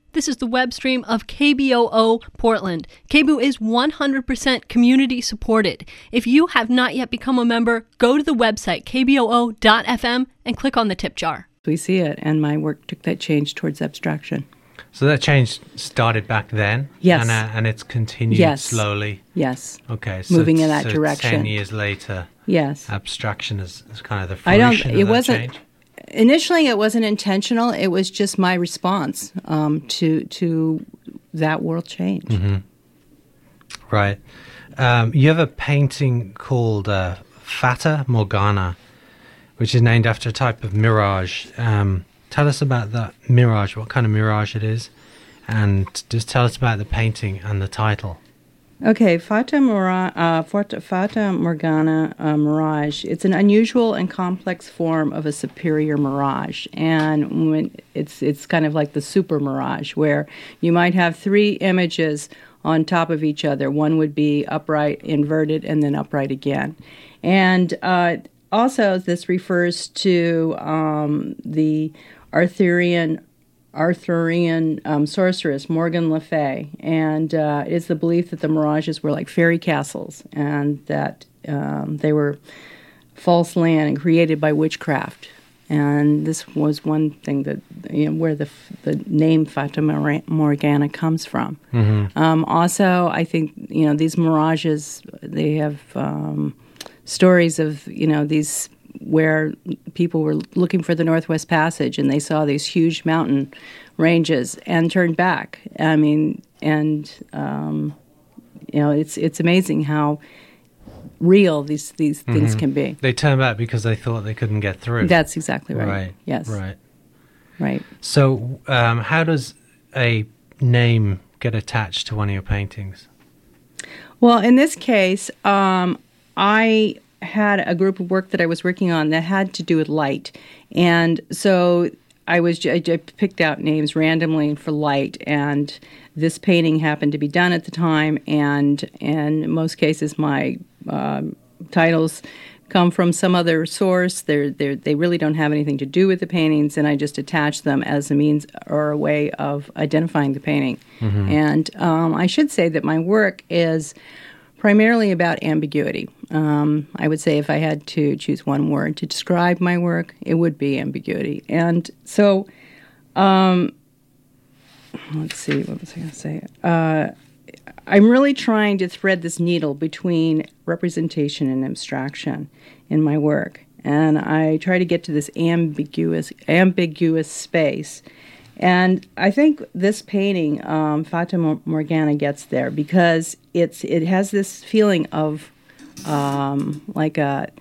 This is the web stream of KBOO Portland. KBOO is 100% community supported. If you have not yet become a member, go to the website kboo.fm and click on the tip jar. We see it, and my work took that change towards abstraction. So that change started back then? Yes. And it's continued slowly? Yes. Okay. Moving in that direction. 10 years later, yes, abstraction is kind of the fruition of that change? Initially, it wasn't intentional. It was just my response to that world change. Mm-hmm. Right. You have a painting called Fata Morgana, which is named after a type of mirage. Tell us about that mirage, what kind of mirage it is, and just tell us about the painting and the title. Okay, Fata Morgana mirage. It's an unusual and complex form of a superior mirage, and when it's kind of like the super mirage, where you might have three images on top of each other. One would be upright, inverted, and then upright again. And also, this refers to the Arthurian sorceress Morgan Le Fay, and it's the belief that the mirages were like fairy castles, and that they were false land and created by witchcraft. And this was one thing that where the name Fata Morgana comes from. Mm-hmm. Also, I think these mirages, they have stories of these where people were looking for the Northwest Passage and they saw these huge mountain ranges and turned back. I mean, and it's amazing how real these things can be. They turned back because they thought they couldn't get through. That's exactly right. Right. Yes. Right. So, how does a name get attached to one of your paintings? Well, in this case, I had a group of work that I was working on that had to do with light, and so I picked out names randomly for light, and this painting happened to be done at the time, and in most cases my titles come from some other source. They really don't have anything to do with the paintings, and I just attach them as a means or a way of identifying the painting. Mm-hmm. And I should say that my work is primarily about ambiguity. I would say if I had to choose one word to describe my work, it would be ambiguity. And so, let's see, what was I going to say? I'm really trying to thread this needle between representation and abstraction in my work. And I try to get to this ambiguous space. And I think this painting, Fata Morgana, gets there because it has this feeling of like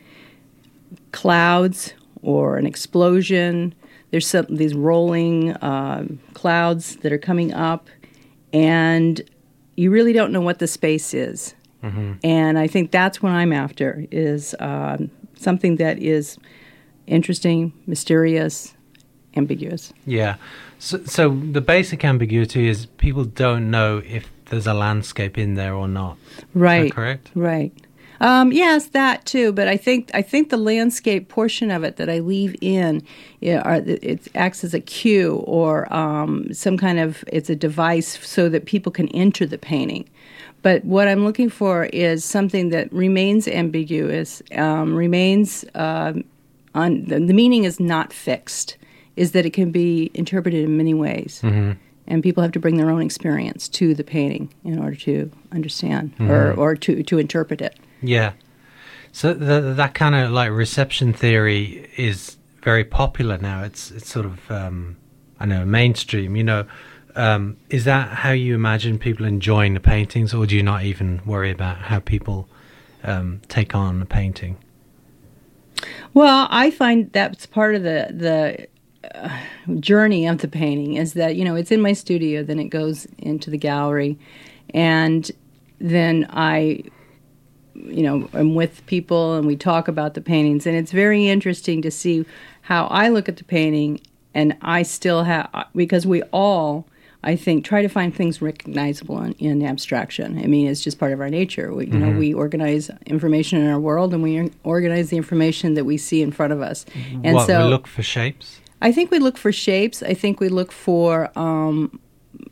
clouds or an explosion. There's these rolling clouds that are coming up, and you really don't know what the space is. Mm-hmm. And I think that's what I'm after, is something that is interesting, mysterious, ambiguous. Yeah. So the basic ambiguity is people don't know if there's a landscape in there or not. Right. Is that correct? Right. Yes, that too. But I think the landscape portion of it that I leave in, it acts as a cue or some kind of, it's a device so that people can enter the painting. But what I'm looking for is something that remains ambiguous, remains the meaning is not fixed. Is that it can be interpreted in many ways. Mm-hmm. And people have to bring their own experience to the painting in order to understand or to interpret it. Yeah. So that kind of like reception theory is very popular now. It's sort of, mainstream, Is that how you imagine people enjoying the paintings, or do you not even worry about how people take on the painting? Well, I find that's part of the journey of the painting, is that it's in my studio, then it goes into the gallery, and then I am with people and we talk about the paintings, and it's very interesting to see how I look at the painting, and I still have, because we all, I think, try to find things recognizable in abstraction. I mean, it's just part of our nature. We organize information in our world, and we organize the information that we see in front of us. And we look for shapes? I think we look for shapes. I think we look for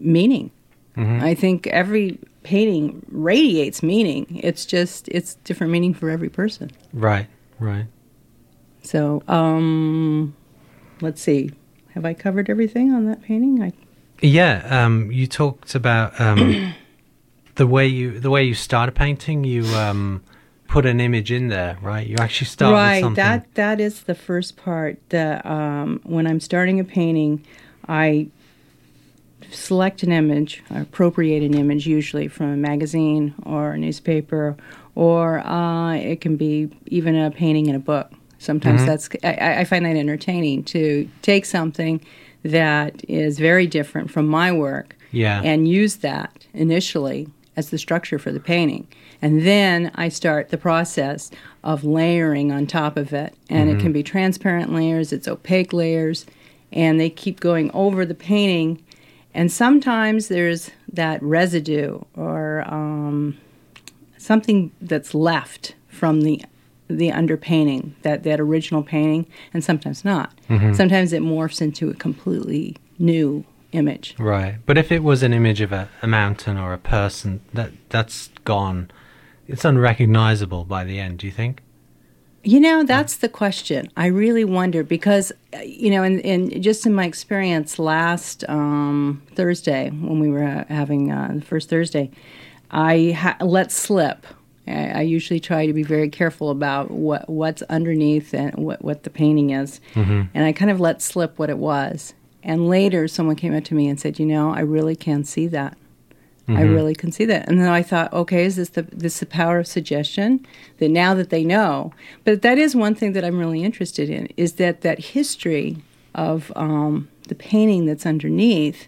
meaning. I think every painting radiates meaning. It's different meaning for every person. Right. So, let's see. Have I covered everything on that painting? Yeah. You talked about the way you start a painting. You put an image in there, right? You actually start with something. Right. That is the first part. When I'm starting a painting, I select an image, or appropriate an image, usually from a magazine or a newspaper, or it can be even a painting in a book. Sometimes I find that entertaining to take something that is very different from my work and use that initially as the structure for the painting. And then I start the process of layering on top of it. And it can be transparent layers, it's opaque layers, and they keep going over the painting. And sometimes there's that residue or something that's left from the underpainting, that original painting, and sometimes not. Sometimes it morphs into a completely new image. Right. But if it was an image of a mountain or a person, that's gone. It's unrecognizable by the end, do you think? That's the question. I really wonder because, in just in my experience last Thursday, when we were having the first Thursday, I let slip. I usually try to be very careful about what's underneath and what the painting is. And I kind of let slip what it was. And later someone came up to me and said, I really can see that. I really can see that. And then I thought, okay, is this the power of suggestion? That now that they know. But that is one thing that I'm really interested in, is that history of the painting that's underneath,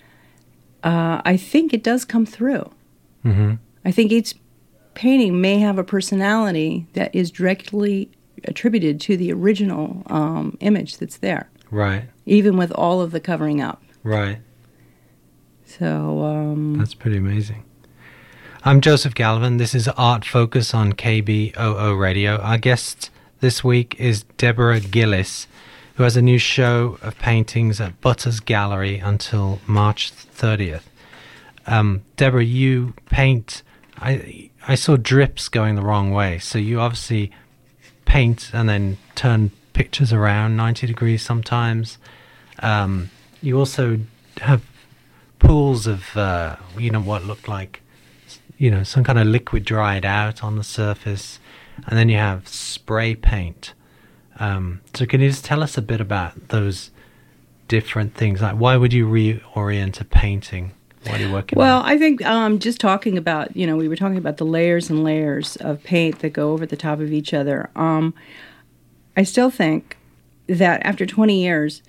I think it does come through. I think each painting may have a personality that is directly attributed to the original image that's there. Right. Even with all of the covering up. Right. So that's pretty amazing. I'm Joseph Galvin. This is Art Focus on KBOO Radio. Our guest this week is Deborah Gillis, who has a new show of paintings at Butters Gallery until March 30th. Deborah, you paint. I saw drips going the wrong way, so you obviously paint and then turn pictures around 90 degrees sometimes. You also have pools of what looked like some kind of liquid dried out on the surface, and then you have spray paint. So can you just tell us a bit about those different things? Like, why would you reorient a painting? What are you working on? I think just talking about, we were talking about the layers and layers of paint that go over the top of each other. I still think that after 20 years,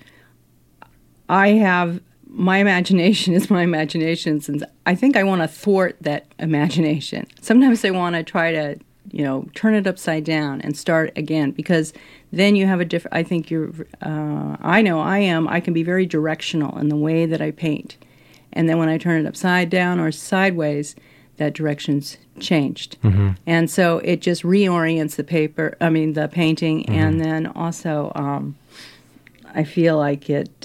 my imagination is my imagination, and I think I want to thwart that imagination. Sometimes I want to try to, turn it upside down and start again, because then you have a different, I think I can be very directional in the way that I paint. And then when I turn it upside down or sideways, that direction's changed. And so it just reorients the painting, and then also I feel like it's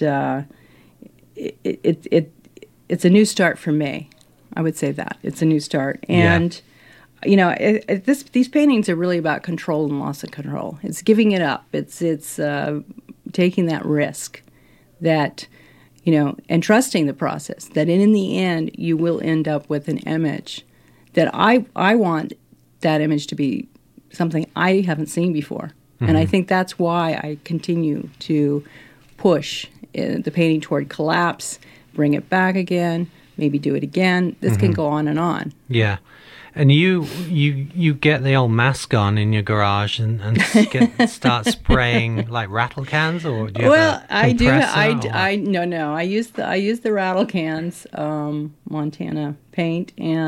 a new start for me. I would say that it's a new start, and these paintings are really about control and loss of control. It's giving it up. It's taking that risk, that and trusting the process. That in the end, you will end up with an image that I want that image to be something I haven't seen before, and I think that's why I continue to push the painting toward collapse, bring it back again, maybe do it again. This can go on and on. Yeah. And you get the old mask on in your garage and start spraying like rattle cans, or do you have a compressor? I use the rattle cans, Montana paint,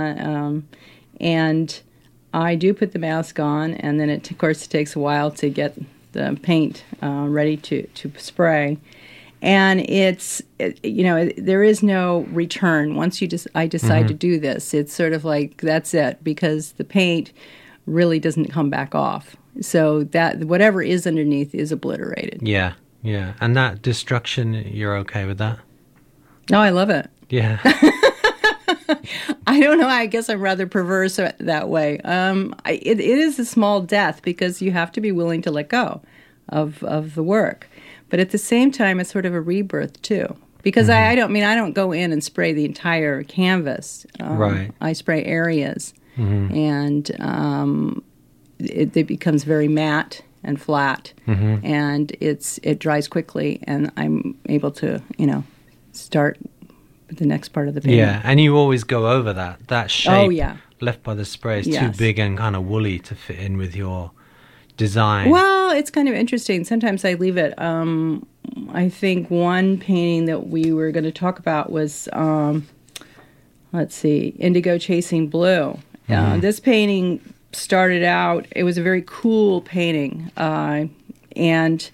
and I do put the mask on, and then of course it takes a while to get the paint ready to spray. And there is no return. Once I decide to do this, it's sort of like, that's it, because the paint really doesn't come back off. So that whatever is underneath is obliterated. Yeah. And that destruction, you're okay with that? No, I love it. Yeah. I don't know. I guess I'm rather perverse that way. It is a small death because you have to be willing to let go of the work. But at the same time, it's sort of a rebirth, too. Because I don't go in and spray the entire canvas. Right. I spray areas. And it becomes very matte and flat. And it dries quickly. And I'm able to, start with the next part of the painting. Yeah, and you always go over that shape left by the spray is too Yes. big and kind of woolly to fit in with your design. Well, it's kind of interesting. Sometimes I leave it. I think one painting that we were going to talk about was, Indigo Chasing Blue. This painting started out, it was a very cool painting. And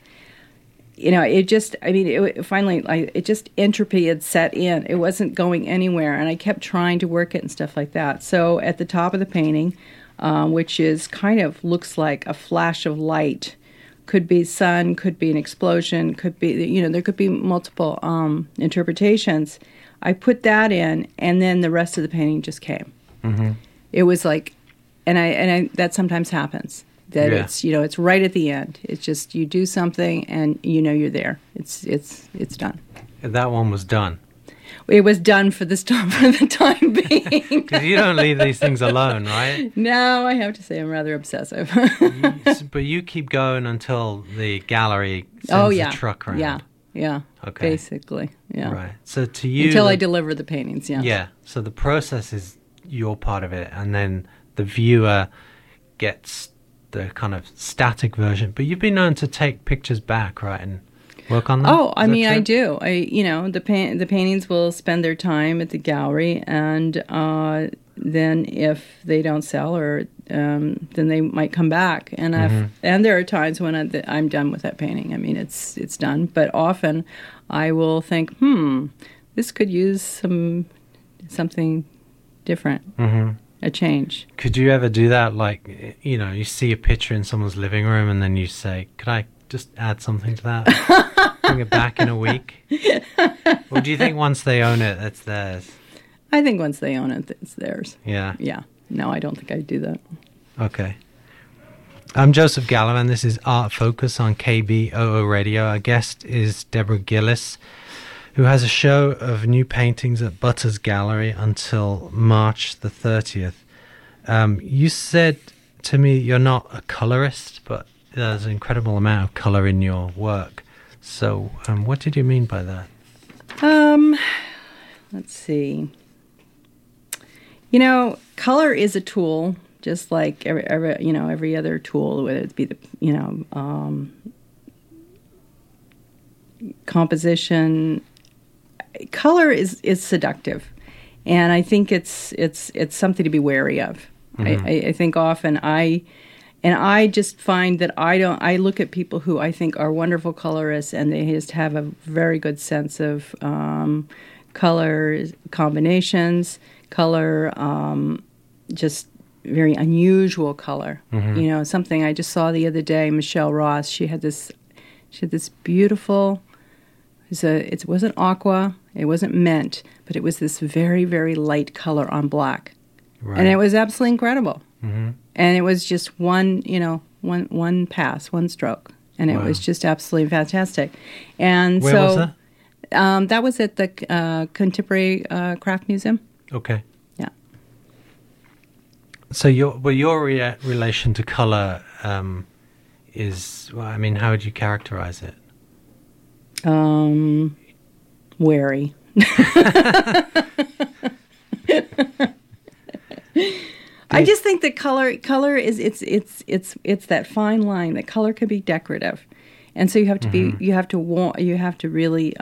entropy had set in. It wasn't going anywhere, and I kept trying to work it and stuff like that. So at the top of the painting, which is kind of looks like a flash of light, could be sun, could be an explosion, could be, there could be multiple interpretations. I put that in, and then the rest of the painting just came. It was like, and I that sometimes happens. That it's right at the end. It's just you do something and you're there. It's done. That one was done. It was done for the time being. Because you don't leave these things alone, right? No, I have to say I'm rather obsessive. But you keep going until the gallery sends the truck around. Yeah. Okay. Basically, yeah. Right. So to you, until I deliver the paintings. Yeah. Yeah. So the process is your part of it, and then the viewer gets the kind of static version. But you've been known to take pictures back, right, and work on them? Oh, I mean, I do. The paintings will spend their time at the gallery, and then if they don't sell, or then they might come back. And and there are times when I'm done with that painting. I mean, it's done. But often, I will think, this could use something different. A change. Could you ever do that? Like, you see a picture in someone's living room and then you say, could I just add something to that? Bring it back in a week? Or do you think once they own it, it's theirs? I think once they own it, it's theirs. Yeah. Yeah. No, I don't think I'd do that. Okay. I'm Joseph Gallivan. This is Art Focus on KBOO Radio. Our guest is Deborah Gillis, who has a show of new paintings at Butters Gallery until March the 30th. You said to me you're not a colorist, but there's an incredible amount of color in your work. So what did you mean by that? Let's see. Color is a tool, just like every other tool, whether it be the composition. Color is seductive, and I think it's something to be wary of. I think often I just find that I look at people who I think are wonderful colorists, and they just have a very good sense of color combinations, color, just very unusual color. Something I just saw the other day, Michelle Ross. She had this beautiful. It wasn't aqua, it wasn't mint, but it was this very, very light color on black. Right. And it was absolutely incredible. And it was just one pass, one stroke. And it was just absolutely fantastic. And Where was that? That was at the Contemporary Craft Museum. Okay. Yeah. So your relation to color is, how would you characterize it? Wary. I just think that color is it's that fine line. That color can be decorative, and so you have to be you have to really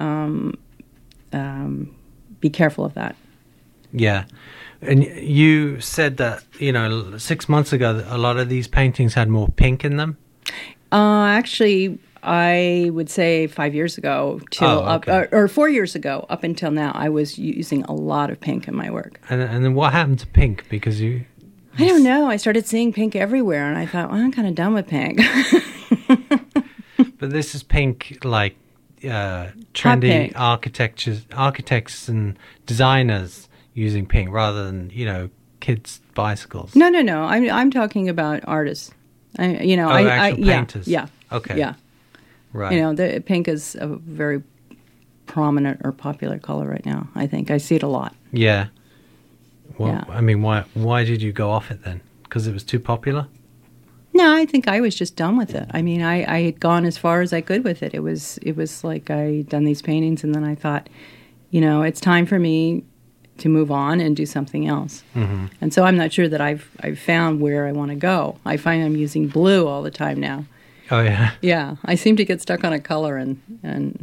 be careful of that. Yeah, and you said that 6 months ago a lot of these paintings had more pink in them. Actually, I would say 5 years ago or 4 years ago, up until now, I was using a lot of pink in my work. And then what happened to pink? Because I don't know. I started seeing pink everywhere, and I thought, well, I'm kind of done with pink. But this is pink, like, trendy pink. architects and designers using pink rather than kids' bicycles. No. I'm talking about artists. Actual painters. Yeah. Okay. Yeah. Right. The pink is a very prominent or popular color right now. I think I see it a lot. Yeah. Well, Yeah. I mean, why did you go off it then? Because it was too popular? No, I think I was just done with it. I mean, I had gone as far as I could with it. It was like I'd done these paintings, and then I thought, it's time for me to move on and do something else. Mm-hmm. And so I'm not sure that I've found where I want to go. I find I'm using blue all the time now. Oh, yeah. Yeah, I seem to get stuck on a color and.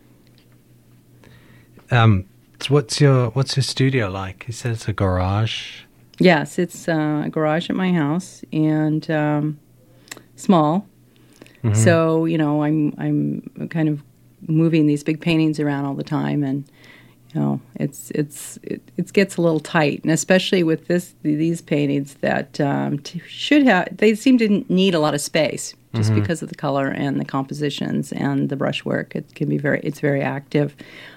So what's your studio like? You said it's a garage. Yes, it's a garage at my house and small. Mm-hmm. So I'm kind of moving these big paintings around all the time, and it gets a little tight, and especially with these paintings that they seem to need a lot of space just because of the color and the compositions and the brushwork. It can be it's very active.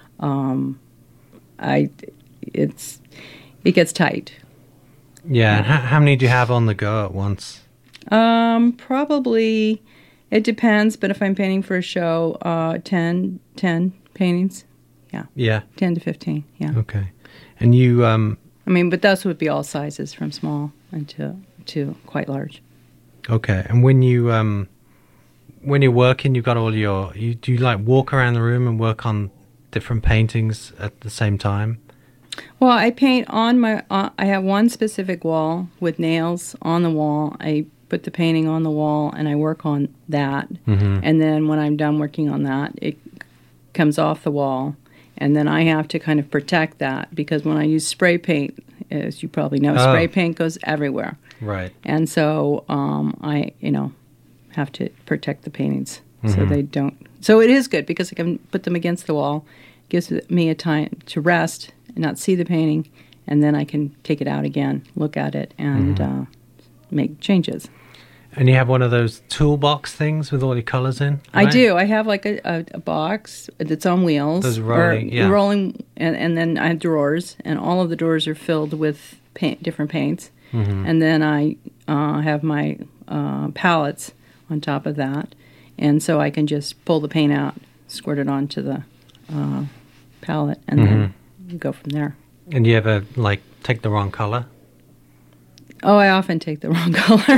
It gets tight. Yeah, and how many do you have on the go at once? Probably, it depends, but if I'm painting for a show, 10 paintings. Yeah. Yeah. 10 to 15, yeah. Okay. And you... but those would be all sizes, from small to quite large. Okay. And when you're working, you've got all do you like walk around the room and work on different paintings at the same time? Well, I paint on I have one specific wall with nails on the wall. I put the painting on the wall and I work on that. Mm-hmm. And then when I'm done working on that, it comes off the wall. And then I have to kind of protect that, because when I use spray paint, as you probably know, spray paint goes everywhere. Right. And so I, have to protect the paintings so they don't. So it is good because I can put them against the wall. It gives me a time to rest and not see the painting, and then I can take it out again, look at it, and make changes. And you have one of those toolbox things with all your colors in? Right? I do. I have like a box that's on wheels. Those rolling, rolling, and then I have drawers, and all of the drawers are filled with different paints. Mm-hmm. And then I have my palettes on top of that, and so I can just pull the paint out, squirt it onto the palette, and then go from there. And you ever take the wrong color? Oh, I often take the wrong color.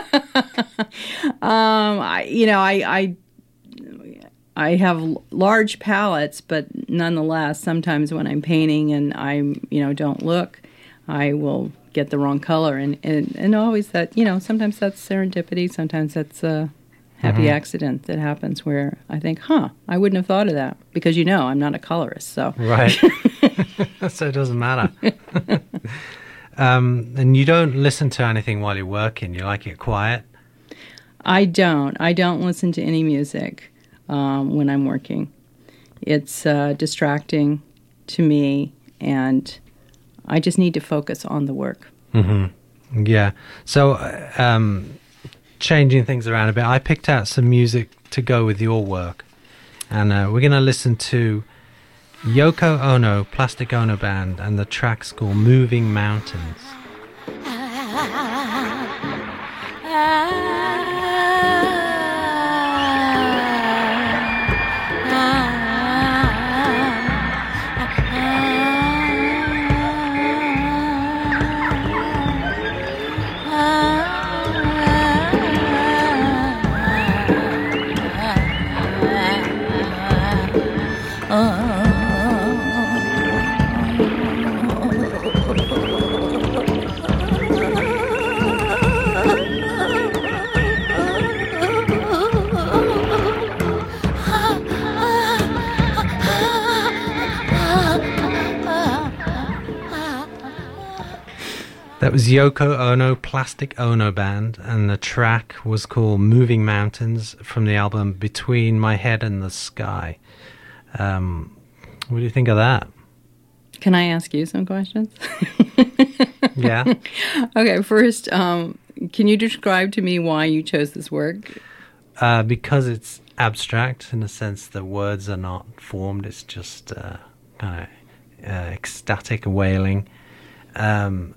I have large palettes, but nonetheless, sometimes when I'm painting and I don't look, I will get the wrong color, and always that sometimes that's serendipity, sometimes that's a happy accident that happens where I think, I wouldn't have thought of that, because I'm not a colorist, so right. So it doesn't matter. And you don't listen to anything while you're working. You like it quiet? I don't listen to any music when I'm working. It's distracting to me, and I just need to focus on the work. Mm-hmm. Yeah. So changing things around a bit, I picked out some music to go with your work, and we're going to listen to Yoko Ono, Plastic Ono Band, and the track's called Moving Mountains. That was Yoko Ono, Plastic Ono Band, and the track was called Moving Mountains from the album Between My Head and the Sky. What do you think of that? Can I ask you some questions? Yeah. Okay, first, can you describe to me why you chose this work? Because abstract in the sense the words are not formed. It's just kind of ecstatic wailing, and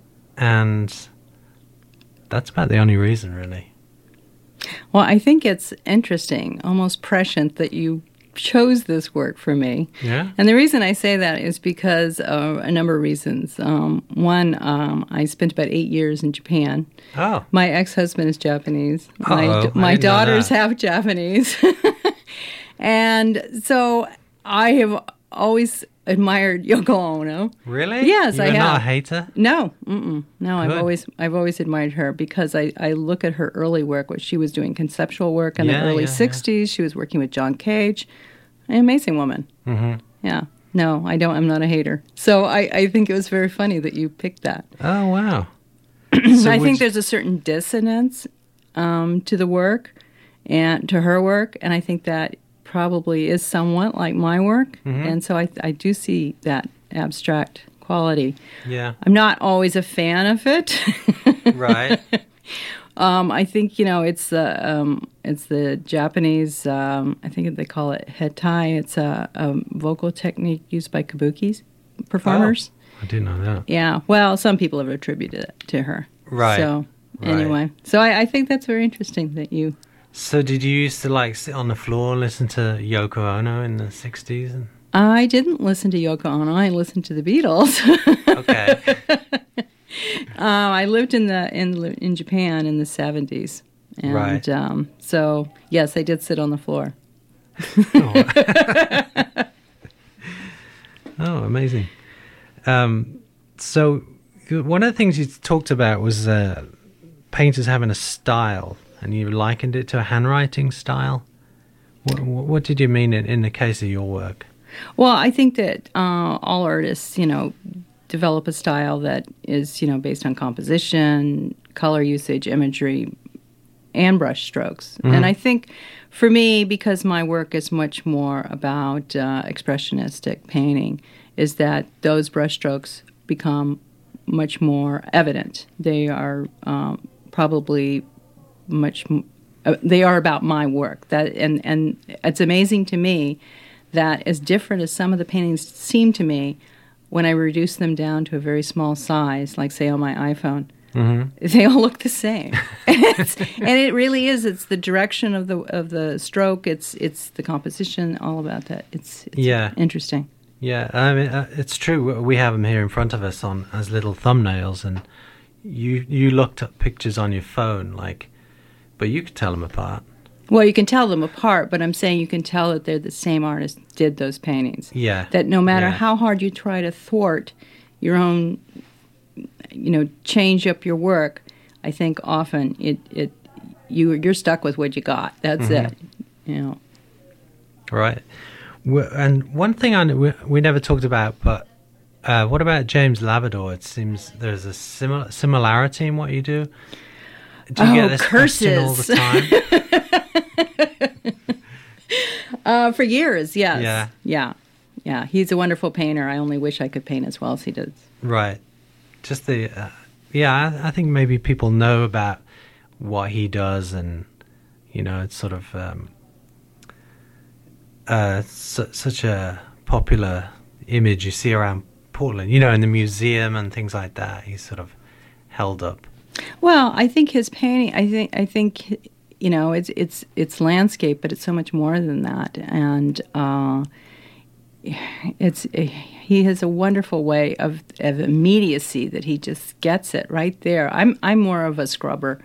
that's about the only reason, really. Well, I think it's interesting, almost prescient, that you chose this work for me. Yeah. And the reason I say that is because of a number of reasons. One, I spent about 8 years in Japan. Oh. My ex-husband is Japanese. Uh-oh, My I didn't know daughters that. have Japanese. And so I have always admired Yoko Ono. Really? Yes, You're I not have. a hater? No, no. Good. I've always admired her because I look at her early work. What she was doing conceptual work in the early '60s. She was working with John Cage, an amazing woman. Mm-hmm. Yeah. No, I don't. I'm not a hater. So I think it was very funny that you picked that. Oh, wow. I think there's a certain dissonance to the work and to her work, and I think that probably is somewhat like my work, and so I do see that abstract quality. Yeah. I'm not always a fan of it. Right. I think it's the Japanese. I think they call it hetai. It's a vocal technique used by kabukis performers. Oh, I didn't know that. Yeah. Well, some people have attributed it to her. Right. So anyway, so I think that's very interesting that you. So did you used to like sit on the floor and listen to Yoko Ono in the 60s? And... I didn't listen to Yoko Ono. I listened to the Beatles. Okay. I lived in Japan in the 70s, and Right. So yes, I did sit on the floor. Oh, amazing. So one of the things you talked about was painters having a style, and you likened it to a handwriting style. What did you mean in the case of your work? Well, I think that all artists, develop a style that is, based on composition, color usage, imagery, and brush strokes. Mm-hmm. And I think for me, because my work is much more about expressionistic painting, is that those brush strokes become much more evident. They are probably they are about my work. And it's amazing to me that as different as some of the paintings seem to me, when I reduce them down to a very small size, like say on my iPhone, they all look the same. And it really is. It's the direction of the stroke. It's the composition. All about that. It's interesting. Yeah, I mean it's true. We have them here in front of us as little thumbnails, and you looked at pictures on your phone, but you could tell them apart. Well, you can tell them apart, but I'm saying you can tell that they're the same artist did those paintings. Yeah. That no matter how hard you try to thwart your own, change up your work, I think often you're stuck with what you got. That's it. Right. And one thing we never talked about, but what about James Labrador? It seems there's a similarity in what you do. Do you get this question all the time? For years, yes. Yeah. Yeah. He's a wonderful painter. I only wish I could paint as well as he does. Right. Just I think maybe people know about what he does, and it's sort of such a popular image you see around Portland. In the museum and things like that. He's sort of held up. Well, I think his painting. I think it's landscape, but it's so much more than that. And he has a wonderful way of immediacy that he just gets it right there. I'm more of a scrubber,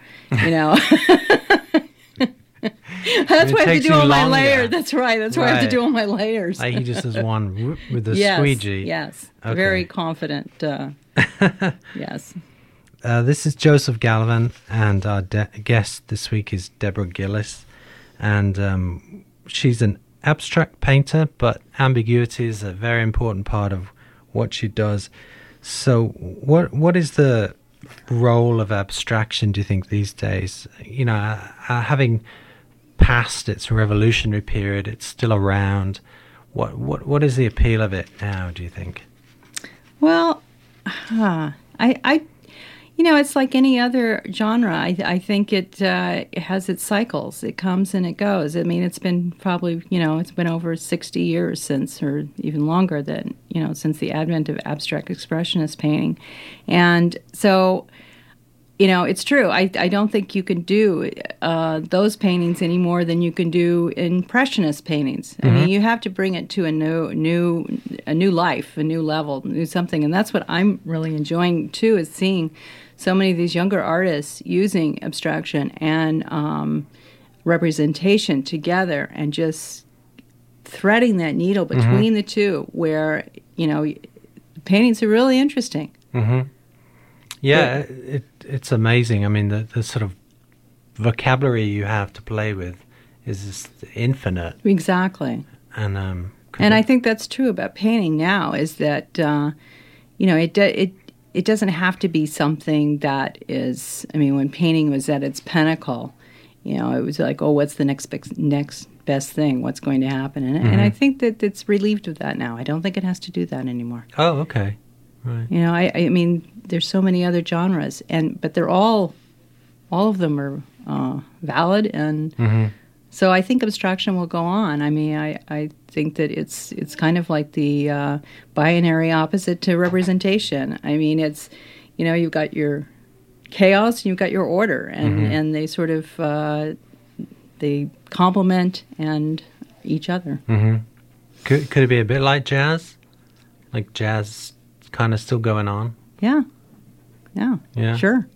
That's why I have to do all my layers. That's right. That's why I have to do all my layers. He just does one with the squeegee. Yes. Okay. Very confident. Yes. This is Joseph Gallivan, and our guest this week is Deborah Gillis. And she's an abstract painter, but ambiguity is a very important part of what she does. So what is the role of abstraction, do you think, these days? Having passed its revolutionary period, it's still around. What is the appeal of it now, do you think? Well, It's like any other genre. I think it has its cycles. It comes and it goes. I mean, it's been probably, it's been over 60 years since, or even longer than, since the advent of abstract expressionist painting. And so, it's true. I don't think you can do those paintings any more than you can do impressionist paintings. I mean, you have to bring it to a new life, a new level, new something. And that's what I'm really enjoying, too, is seeing so many of these younger artists using abstraction and representation together and just threading that needle between the two where, paintings are really interesting. Mm-hmm. Yeah, it's amazing. I mean, the sort of vocabulary you have to play with is just infinite. Exactly. And I think that's true about painting now, is that, it doesn't have to be something that is, I mean, when painting was at its pinnacle, it was like, oh, what's the next best thing? What's going to happen? And I think that it's relieved of that now. I don't think it has to do that anymore. Oh, okay. Right. I mean, there's so many other genres, but they're all of them are valid, and so I think abstraction will go on. I mean, I think that it's kind of like the binary opposite to representation. I mean, it's, you've got your chaos and you've got your order, and they sort of they complement and each other. Mm-hmm. Could it be a bit like jazz? Like jazz kind of still going on? Yeah, sure.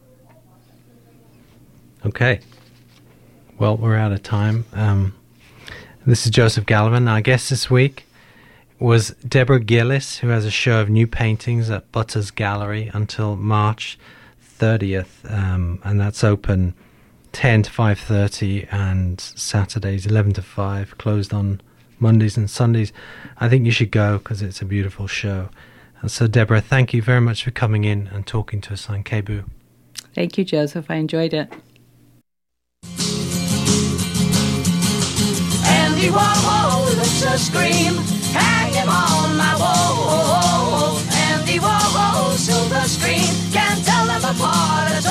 Okay. Well, we're out of time. This is Joseph Gallivan. Our guest this week was Deborah Gillis, who has a show of new paintings at Butters Gallery until March 30th, and that's open 10 to 5:30 and Saturdays 11 to 5, closed on Mondays and Sundays. I think you should go because it's a beautiful show. And so, Deborah, thank you very much for coming in and talking to us on KBOO. Thank you, Joseph. I enjoyed it. Andy Warhol looks a scream, hang him on my wall. Andy Warhol, silver screen, can't tell them apart at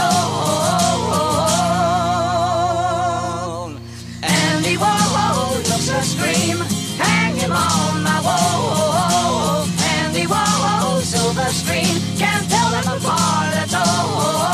all. Andy Warhol looks a scream, hang him on my wall. Andy Warhol, silver screen, can't tell them apart at all.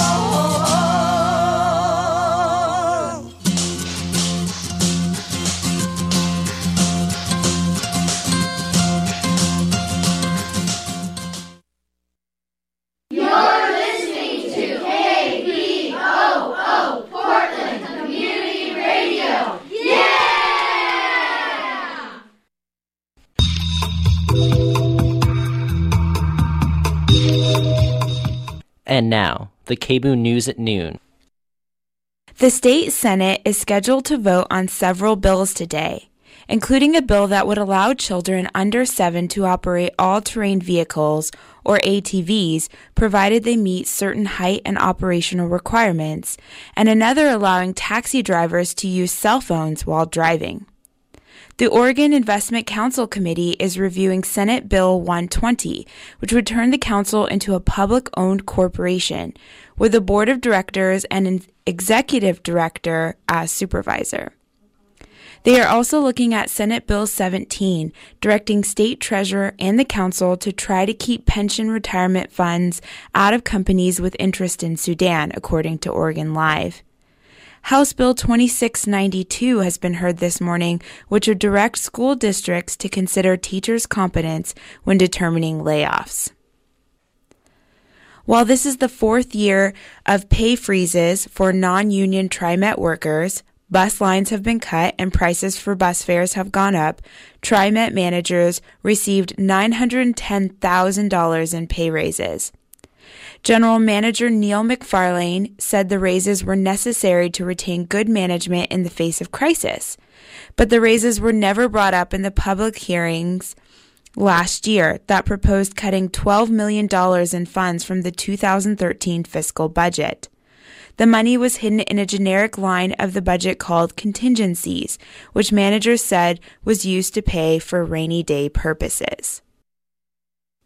And now, the KBOO News at Noon. The state Senate is scheduled to vote on several bills today, including a bill that would allow children under 7 to operate all-terrain vehicles, or ATVs, provided they meet certain height and operational requirements, and another allowing taxi drivers to use cell phones while driving. The Oregon Investment Council Committee is reviewing Senate Bill 120, which would turn the council into a public-owned corporation, with a board of directors and an executive director as supervisor. They are also looking at Senate Bill 17, directing state treasurer and the council to try to keep pension retirement funds out of companies with interest in Sudan, according to Oregon Live. House Bill 2692 has been heard this morning, which would direct school districts to consider teachers' competence when determining layoffs. While this is the 4th year of pay freezes for non-union TriMet workers, bus lines have been cut and prices for bus fares have gone up, TriMet managers received $910,000 in pay raises. General Manager Neil McFarlane said the raises were necessary to retain good management in the face of crisis, but the raises were never brought up in the public hearings last year that proposed cutting $12 million in funds from the 2013 fiscal budget. The money was hidden in a generic line of the budget called contingencies, which managers said was used to pay for rainy day purposes.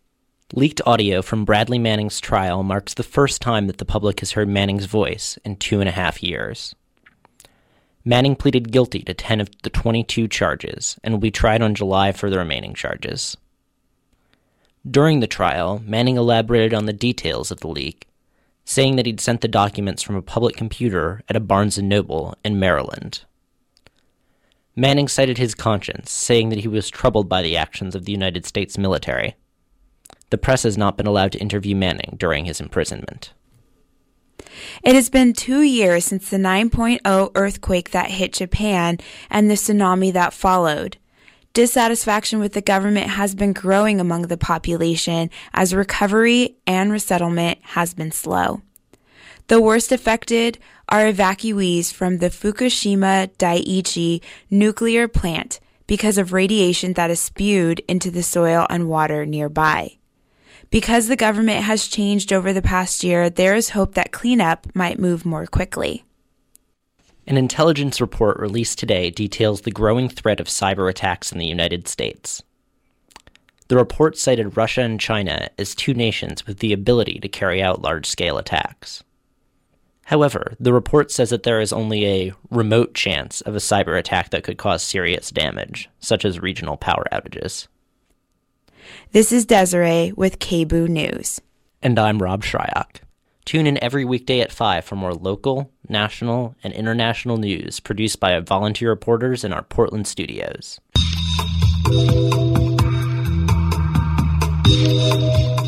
Leaked audio from Bradley Manning's trial marks the first time that the public has heard Manning's voice in 2.5 years. Manning pleaded guilty to 10 of the 22 charges and will be tried on July for the remaining charges. During the trial, Manning elaborated on the details of the leak, saying that he'd sent the documents from a public computer at a Barnes & Noble in Maryland. Manning cited his conscience, saying that he was troubled by the actions of the United States military. The press has not been allowed to interview Manning during his imprisonment. It has been 2 years since the 9.0 earthquake that hit Japan and the tsunami that followed. Dissatisfaction with the government has been growing among the population as recovery and resettlement has been slow. The worst affected are evacuees from the Fukushima Daiichi nuclear plant because of radiation that is spewed into the soil and water nearby. Because the government has changed over the past year, there is hope that cleanup might move more quickly. An intelligence report released today details the growing threat of cyber attacks in the United States. The report cited Russia and China as two nations with the ability to carry out large-scale attacks. However, the report says that there is only a remote chance of a cyber attack that could cause serious damage, such as regional power outages. This is Desiree with KBOO News. And I'm Rob Shryock. Tune in every weekday at 5 for more local, national, and international news produced by volunteer reporters in our Portland studios.